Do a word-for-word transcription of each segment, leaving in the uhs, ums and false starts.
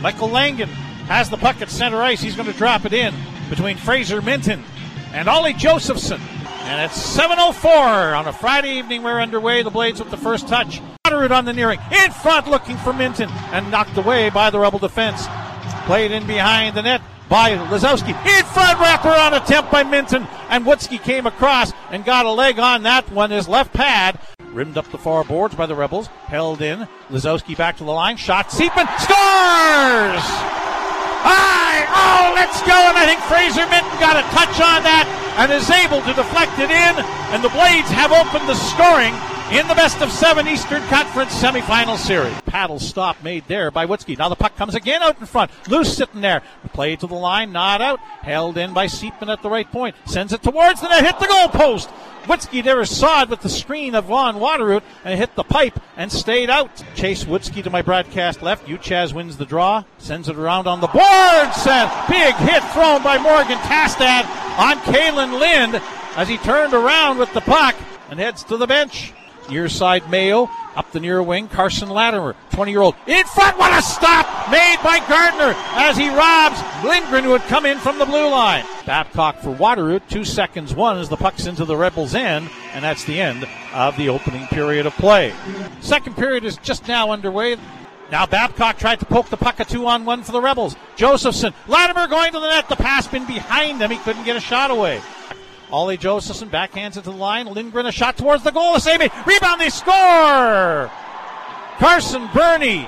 Michael Langen has the puck at center ice. He's going to drop it in between Fraser Minton and Ollie Josephson. And it's seven oh four on a Friday evening. We're underway. The Blades with the first touch. Waterroot on the nearing. In front looking for Minton and knocked away by the Rebel defense. Played in behind the net by Lazowski. In front wraparound attempt by Minton. And Woodsky came across and got a leg on that one. His left pad. Rimmed up the far boards by the Rebels. Held in. Lazowski back to the line. Shot. Seepin scores! Aye! Oh, let's go! And I think Fraser Minton got a touch on that and is able to deflect it in. And the Blades have opened the scoring in the best of seven Eastern Conference semifinal series. Paddle stop made there by Woodsky. Now the puck comes again out in front. Loose sitting there. Played to the line, not out. Held in by Seepman at the right point. Sends it towards the net. Hit the goal post. Woodsky never saw it with the screen of Von Waterroot and hit the pipe and stayed out. Chase Woodsky to my broadcast left. Uchaz wins the draw. Sends it around on the boards. And big hit thrown by Morgan Tastad on Kalen Lind as he turned around with the puck and heads to the bench. Near side Mayo, up the near wing, Carson Latimer, twenty-year-old, in front, what a stop made by Gardner as he robs Lindgren, who had come in from the blue line. Babcock for Waterroot, two seconds one as the puck's into the Rebels' end, and that's the end of the opening period of play. Second period is just now underway. Now Babcock tried to poke the puck a two-on-one for the Rebels. Josephson, Latimer going to the net, the pass been behind him, he couldn't get a shot away. Ollie Josephson backhands it to the line. Lindgren a shot towards the goal. A save. Rebound. They score. Carson Burney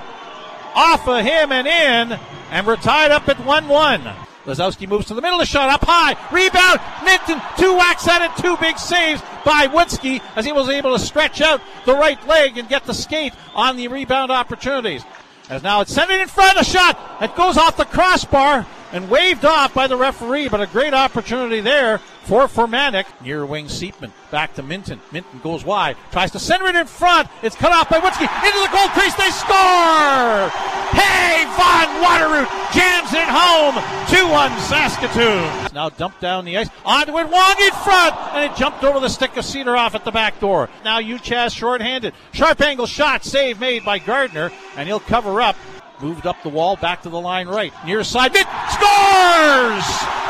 off of him and in. And we're tied up at one one. Lazowski moves to the middle. The shot up high. Rebound. Minton. Two whacks at it. Two big saves by Woodsky as he was able to stretch out the right leg and get the skate on the rebound opportunities. As now it's sent it in front. A shot that goes off the crossbar and waved off by the referee, but a great opportunity there for Formanek. Near wing Seepman, back to Minton. Minton goes wide, tries to center it in front. It's cut off by Woodsky. Into the goal crease, they score! Hey, Von Waterroot jams it home. two one Saskatoon. Now dumped down the ice. Onto it, Wong in front, and it jumped over the stick of Cedar-off at the back door. Now Uchaz short-handed. Sharp angle shot, save made by Gardner, and he'll cover up. Moved up the wall, back to the line right. Near side, mid, scores!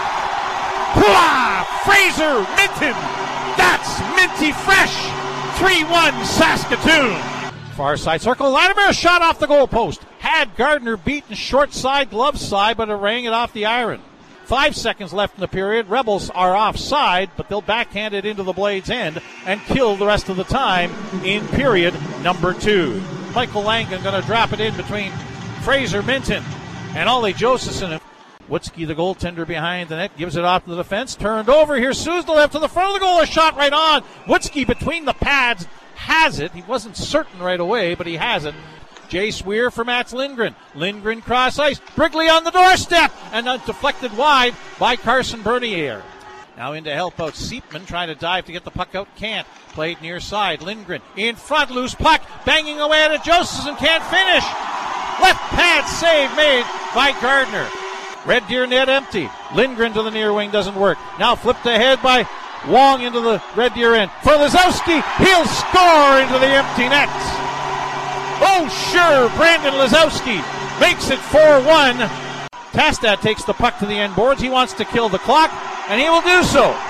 Hooah! Fraser Minton! That's minty fresh! three one Saskatoon! Far side circle, Latimer, a shot off the goal post. Had Gardner beaten short side, glove side, but it rang it off the iron. Five seconds left in the period. Rebels are offside, but they'll backhand it into the Blades' end and kill the rest of the time in period number two. Michael Langen going to drop it in between Fraser Minton and Ollie Josephson. Woodsky, the goaltender behind the net, gives it off to the defense. Turned over. Here's Suzdalev to the front of the goal. A shot right on. Woodsky between the pads has it. He wasn't certain right away, but he has it. Jay Sweer for Mats Lindgren. Lindgren cross ice. Brigley on the doorstep. And then deflected wide by Carson Bernier. Now in to help out Seepman, trying to dive to get the puck out. Can't. Played near side. Lindgren in front. Loose puck. Banging away at it. Josephson can't finish. Left pad save made by Gardner. Red Deer net empty. Lindgren to the near wing doesn't work. Now flipped ahead by Wong into the Red Deer end. For Lazowski, he'll score into the empty net. Oh sure, Brandon Lazowski makes it four one. Tastad takes the puck to the end boards. He wants to kill the clock, and he will do so.